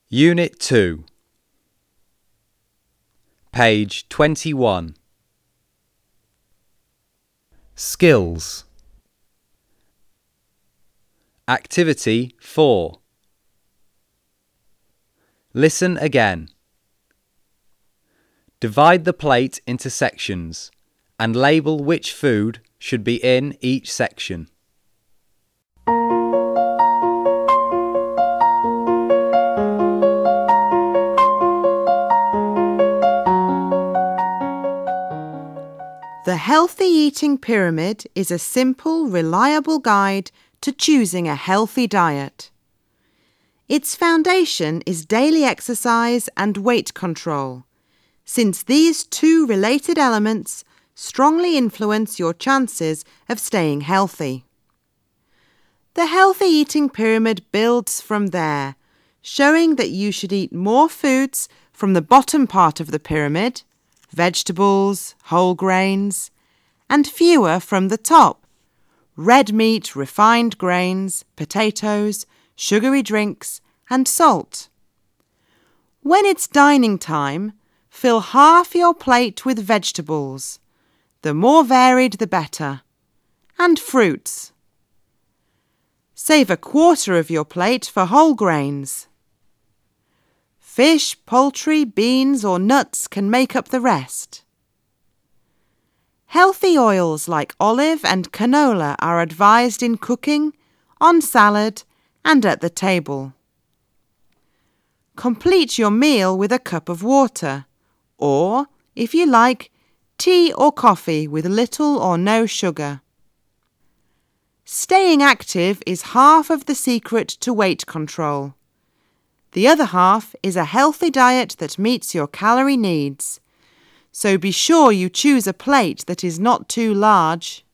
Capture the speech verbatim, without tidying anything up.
Unit two, page twenty-one. Skills. Activity four. Listen again. Divide the plate into sections and label which food should be in each section. The Healthy Eating Pyramid is a simple, reliable guide to choosing a healthy diet. Its foundation is daily exercise and weight control, since these two related elements strongly influence your chances of staying healthy. The Healthy Eating Pyramid builds from there, showing that you should eat more foods from the bottom part of the pyramid, vegetables, whole grains, and fewer from the top, red meat, refined grains, potatoes, sugary drinks, and salt. When it's dining time, fill half your plate with vegetables. The more varied, the better, and fruits. Save a quarter of your plate for whole grains. Fish, poultry, beans, or nuts can make up the rest. Healthy oils like olive and canola are advised in cooking, on salad, and at the table. Complete your meal with a cup of water, or, if you like, tea or coffee with little or no sugar. Staying active is half of the secret to weight control. The other half is a healthy diet that meets your calorie needs. So be sure you choose a plate that is not too large.